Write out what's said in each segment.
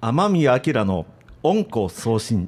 天宮明の恩子送信。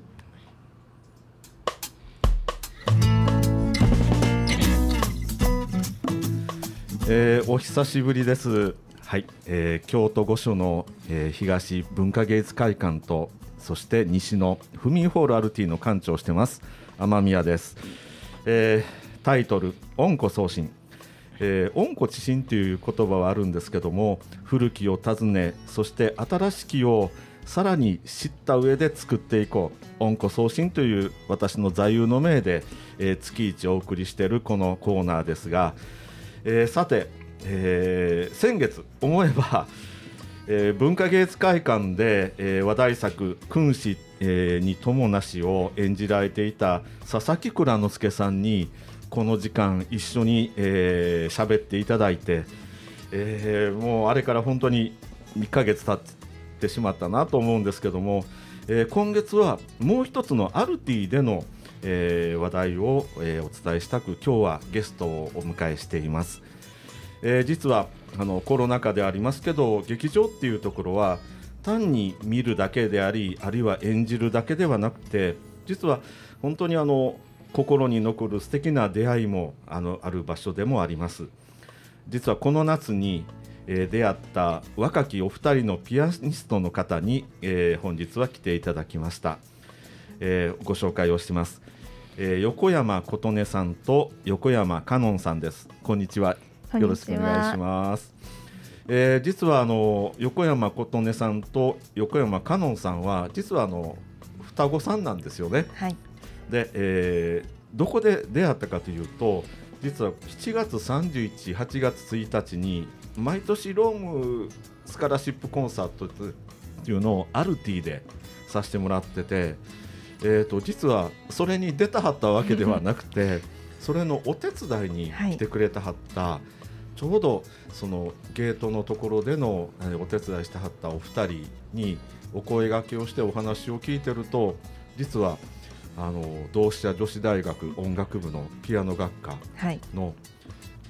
お久しぶりです。はい、京都御所の、東文化芸術会館とそして西のフミンホールアルティの館長をしてます天宮です。タイトル恩子送信。恩子知心という言葉はあるんですけども、古きを訪ね、そして新しきをさらに知った上で作っていこう、恩子送信という私の座右の銘で、月一お送りしているこのコーナーですが、さて、先月思えば、文化芸術会館で、話題作君子、に友なしを演じられていた佐々木蔵之介さんにこの時間一緒に喋っていただいて、もうあれから本当に1ヶ月経ってしまったなと思うんですけども、今月はもう一つのアルティでの、話題を、お伝えしたく今日はゲストをお迎えしています。実はコロナ禍でありますけど、劇場っていうところは単に見るだけであり、あるいは演じるだけではなくて、実は本当に心に残る素敵な出会いもある場所でもあります。実はこの夏に、出会った若きお二人のピアニストの方に、本日は来ていただきました。ご紹介をします。横山琴音さんと横山香音さんです。こんにちは。よろしくお願いします。実は横山琴音さんと横山香音さんは実は双子さんなんですよね。 はい。 で、どこで出会ったかというと、実は7月31、8月1日に毎年ロームスカラシップコンサートというのをアルティでさせてもらってて、実はそれに出たはったわけではなくてそれのお手伝いに来てくれたはった、はい、ちょうどそのゲートのところでのお手伝いしてはったお二人にお声掛けをしてお話を聞いてると、実は同志社女子大学音楽部のピアノ学科の、はい、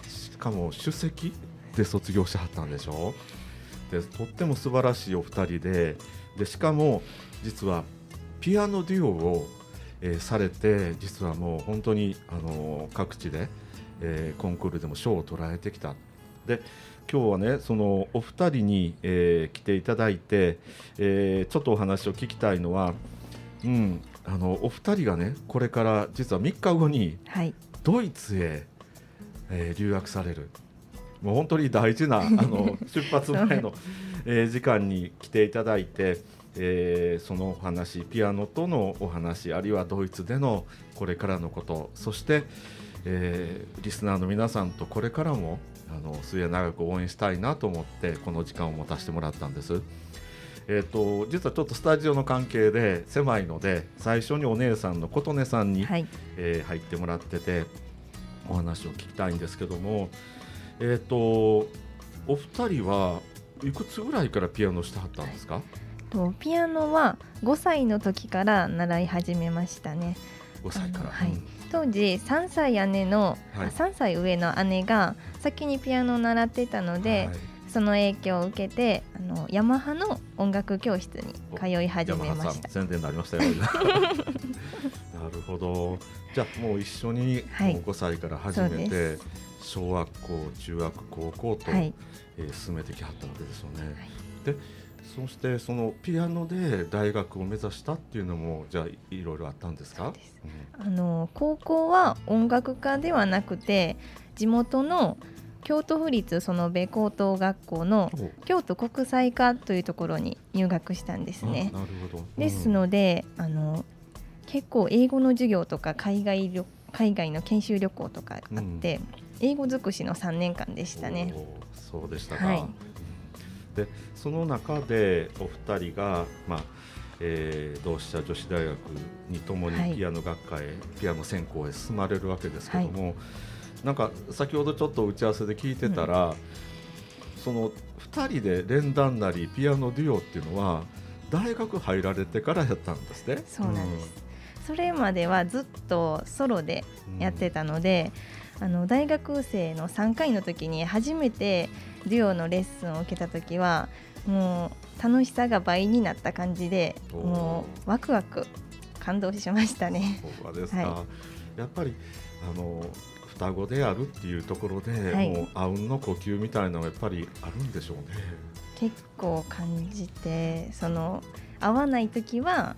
しかも首席で卒業しはったんでしょ。でとっても素晴らしいお二人で、しかも実はピアノデュオを、されて、実はもう本当に各地で、コンクールでも賞を取られてきた。で今日はね、そのお二人に、来ていただいて、ちょっとお話を聞きたいのは、お二人がねこれから実は3日後にドイツへ、留学される、もう本当に大事な出発前の、時間に来ていただいて、そのお話、ピアノとのお話、あるいはドイツでのこれからのこと、そして、リスナーの皆さんとこれからも末永く応援したいなと思ってこの時間を持たせてもらったんです。実はちょっとスタジオの関係で狭いので、最初にお姉さんの琴音さんに、入ってもらっててお話を聞きたいんですけども、お二人はいくつぐらいからピアノしてはったんですか？ ピアノは5歳の時から習い始めましたね。 5歳から、 当時3歳上の姉が先にピアノを習っていたので、その影響を受けてヤマハの音楽教室に通い始めました。 宣伝になりましたよなるほど。じゃあもう一緒にもう5歳から始めて、小学校、中学、高校と、進めてきはったわけですよね。でそしてそのピアノで大学を目指したっていうのもじゃあいろいろあったんですか？ 高校は音楽科ではなくて、地元の京都府立園部高等学校の京都国際科というところに入学したんですね。 なるほど。 ですので結構英語の授業とか海外の研修旅行とかあって、英語尽くしの3年間でしたね。 そうでしたか。でその中でお二人が、同志社女子大学にともにピアノ学科へ、ピアノ専攻へ進まれるわけですけども、なんか先ほどちょっと打ち合わせで聞いてたら、その2人で連弾なりピアノデュオっていうのは大学入られてからやったんですね。 そうなんです。それまではずっとソロでやってたので、大学生の3回の時に初めてデュオのレッスンを受けた時はもう楽しさが倍になった感じで、もうワクワク感動しましたね。 そうですか、やっぱり双子であるっていうところで、もうあうんの呼吸みたいなのはやっぱりあるんでしょうね。 結構感じて、会わないときは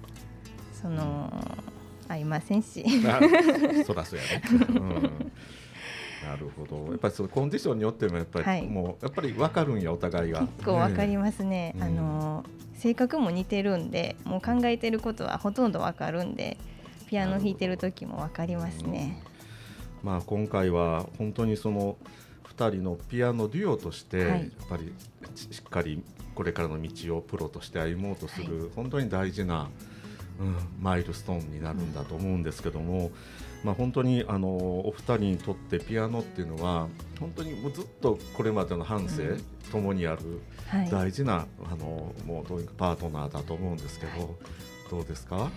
会いませんしそらそうやね、なるほど。やっぱりそのコンディションによってもやっぱり、もうやっぱり分かるんや、お互いが。 結構分かりますね、性格も似てるんで、もう考えてることはほとんど分かるんで、ピアノ弾いてる時も分かりますね。 今回は本当にその2人のピアノデュオとして、やっぱりしっかりこれからの道をプロとして歩もうとする、本当に大事な、マイルストーンになるんだと思うんですけども、本当にお二人にとってピアノっていうのは本当にもうずっとこれまでの半生、共にある大事な、もうどういうかパートナーだと思うんですけど、どうですか？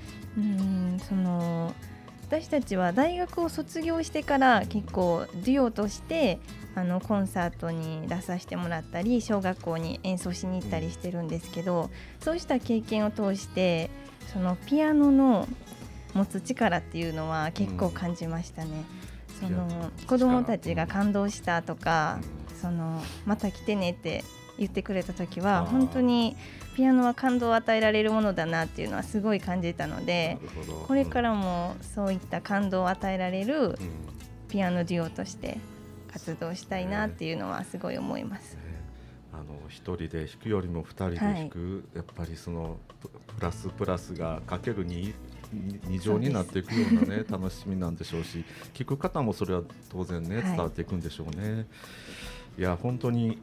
私たちは大学を卒業してから結構デュオとしてコンサートに出させてもらったり、小学校に演奏しに行ったりしてるんですけど、そうした経験を通してそのピアノの持つ力っていうのは結構感じましたね。子どもたちが感動したとか、また来てねって言ってくれた時は、本当にピアノは感動を与えられるものだなっていうのはすごい感じたので、これからもそういった感動を与えられるピアノデュオとして活動したいなっていうのはすごい思います。 一人で弾くよりも二人で弾く、やっぱりそのプラスがかける2乗になっていくようなね楽しみなんでしょうし、聴く方もそれは当然ね伝わっていくんでしょうね。いや本当に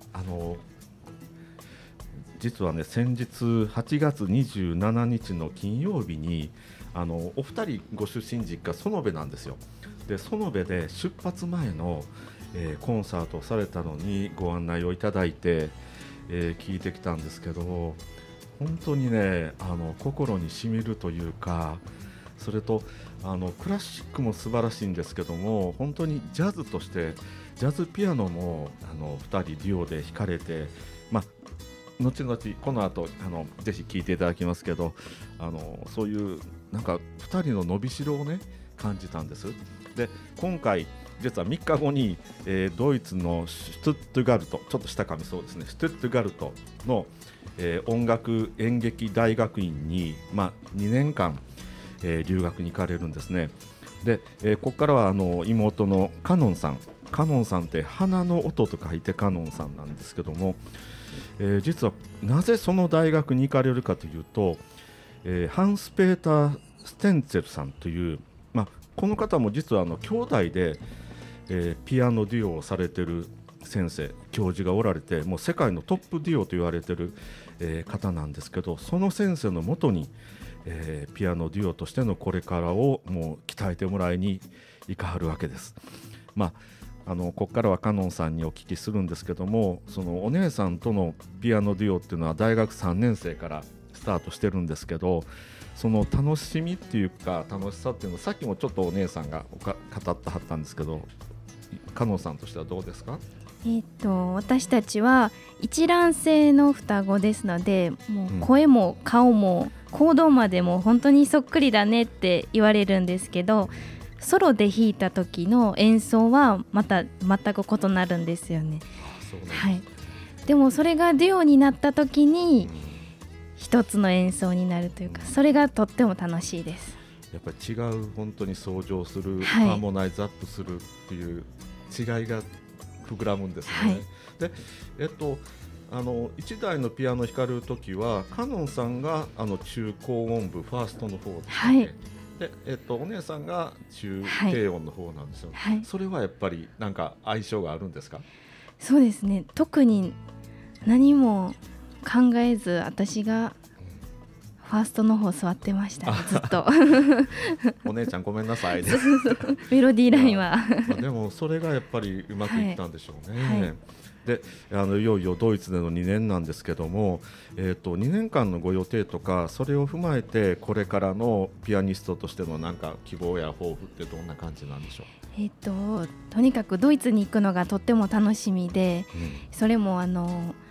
実はね、先日8月27日の金曜日にお二人ご出身実家園部なんですよ。で園部で出発前の、コンサートをされたのにご案内をいただいて、聞いてきたんですけど、本当にね心にしみるというか、それとクラシックも素晴らしいんですけども、本当にジャズとしてジャズピアノも2人デュオで弾かれて、後々この後ぜひ聴いていただきますけど、そういうなんか2人の伸びしろをね感じたんです。で今回実は3日後に、ドイツのシュトゥットガルト、ちょっと下噛みそうですね、シュトゥットガルトの、音楽演劇大学院に、2年間、留学に行かれるんですね。で、ここからは妹のカノンさんって花の音と書いてカノンさんなんですけども、実はなぜその大学に行かれるかというと、ハンス・ペーター・ステンツェルさんという、この方も実は兄弟で、ピアノデュオをされている先生教授がおられて、もう世界のトップデュオと言われている、方なんですけど、その先生のもとに、ピアノデュオとしてのこれからをもう鍛えてもらいに行かはるわけです。ここからはカノンさんにお聞きするんですけども、そのお姉さんとのピアノデュオっていうのは大学3年生からスタートしてるんですけど、その楽しみっていうか楽しさっていうのをさっきもちょっとお姉さんが語ってはったんですけど、カノンさんとしてはどうですか？ 私たちは一卵性の双子ですので、もう声も顔も行動までも本当にそっくりだねって言われるんですけど、ソロで弾いた時の演奏はまた全く異なるんですよね。でもそれがデュオになった時に一つの演奏になるというか、それがとっても楽しいです。 やっぱり違う、本当に相乗する、ハーモナイズアップするっていう違いが膨らむんですね。で、1台のピアノ弾かれるときはカノンさんが中高音部ファーストの方ですね。で、お姉さんが中低音の方なんですよ。それはやっぱりなんか相性があるんですか？ そうですね、特に何も考えず私がファーストの方座ってましたね、ずっとお姉ちゃんごめんなさいねメロディーラインはでもそれがやっぱりうまくいったんでしょうね。でいよいよドイツでの2年なんですけども、2年間のご予定とか、それを踏まえてこれからのピアニストとしてのなんか希望や抱負ってどんな感じなんでしょう？ とにかくドイツに行くのがとっても楽しみで、それも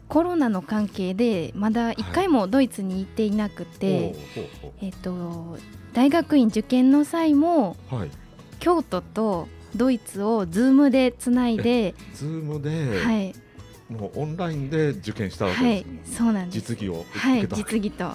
コロナの関係でまだ1回もドイツに行っていなくて、大学院受験の際も、京都とドイツをズームでつないで、 ズームで、もうオンラインで受験したわけです。 そうなんです。 実技を受けた。 実技と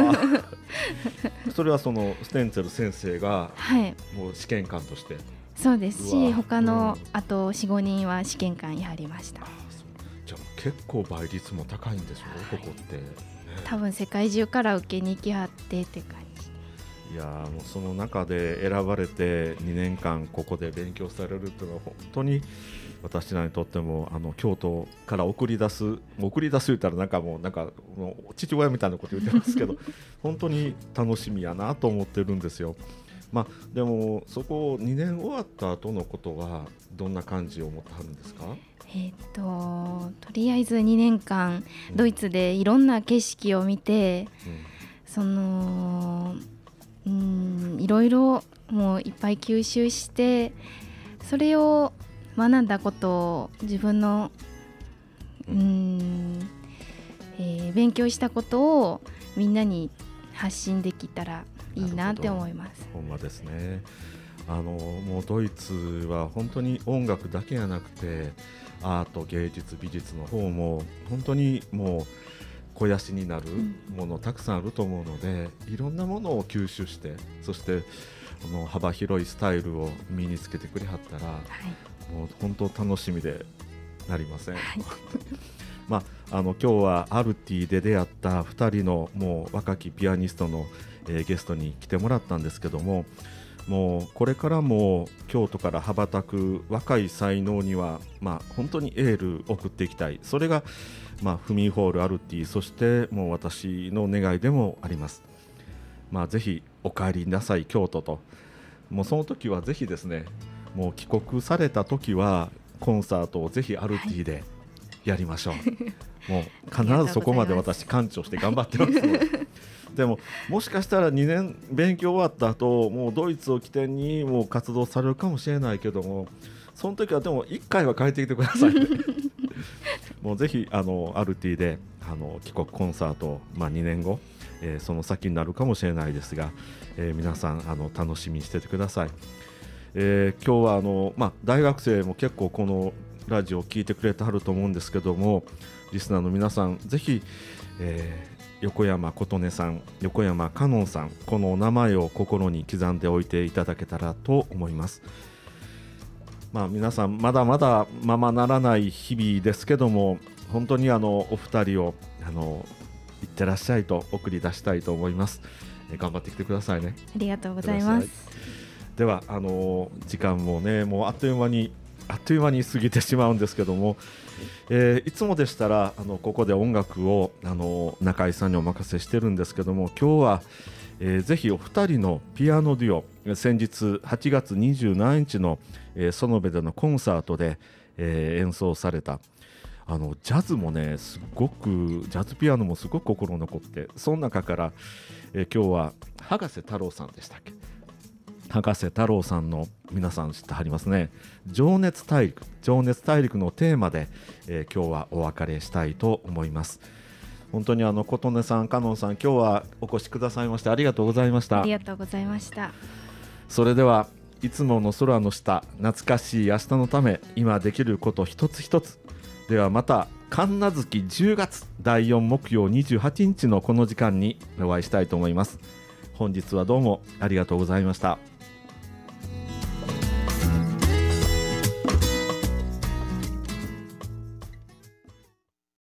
それはそのステンツェル先生がもう試験官として。 そうですし、他のあと 4,5 人は試験官やりました。 じゃあ結構倍率も高いんでしょう、ここって、 多分世界中から受けに行きはってって感じ。 いやもうその中で選ばれて2年間ここで勉強されるというのは本当に私らにとっても京都から送り出す言ったらなんかもう父親みたいなこと言ってますけど本当に楽しみやなと思ってるんですよ。でもそこ2年終わった後のことはどんな感じを持ってはるんですか？ とりあえず2年間ドイツでいろんな景色を見て、いろいろもういっぱい吸収して、それを学んだことを自分の、勉強したことをみんなに発信できたらいいなって思います。 ほんまですね。もうドイツは本当に音楽だけじゃなくてアート、芸術、美術の方も本当にもう肥やしになるものたくさんあると思うので、いろんなものを吸収して、そして幅広いスタイルを身につけてくれはったら、もう本当楽しみでなりません。今日はアルティで出会った2人のもう若きピアニストの、ゲストに来てもらったんですけども、もうこれからも京都から羽ばたく若い才能には、本当にエール送っていきたい。それが、フミホールアルティ、そしてもう私の願いでもあります。ぜひお帰りなさい京都と。もうその時はぜひですね、もう帰国された時はコンサートをぜひアルティでやりましょう。もう必ずそこまで私館長して頑張ってますのででももしかしたら2年勉強終わった後もうドイツを起点にもう活動されるかもしれないけども、その時はでも1回は帰ってきてください、ね、もうぜひアルティで帰国コンサート、2年後、その先になるかもしれないですが、皆さん楽しみにしててください。今日は大学生も結構このラジオを聞いてくれてはると思うんですけども、リスナーの皆さんぜひ、横山琴音さん、横山かのんさん、このお名前を心に刻んでおいていただけたらと思います。皆さんまだまだままならない日々ですけども、本当にお二人をいってらっしゃいと送り出したいと思います。頑張ってきてくださいね。 ありがとうございます。 では時間もね、もうあっという間に過ぎてしまうんですけども、いつもでしたらここで音楽を中井さんにお任せしてるんですけども、今日は、ぜひお二人のピアノデュオ、先日8月27日の、園部でのコンサートで、演奏されたジャズもね、すごくジャズピアノもすごく心残って、その中から、今日は葉加瀬太郎さんでしたっけ、葉加瀬太郎さんの、皆さん知ってはりますね、情熱大陸のテーマで、今日はお別れしたいと思います。本当に琴音さん、かのんさん、今日はお越しくださいましてありがとうございました。 ありがとうございました。 それではいつもの空の下、懐かしい明日のため、今できること一つ一つ。ではまた神無月10月第4木曜28日のこの時間にお会いしたいと思います。本日はどうもありがとうございました。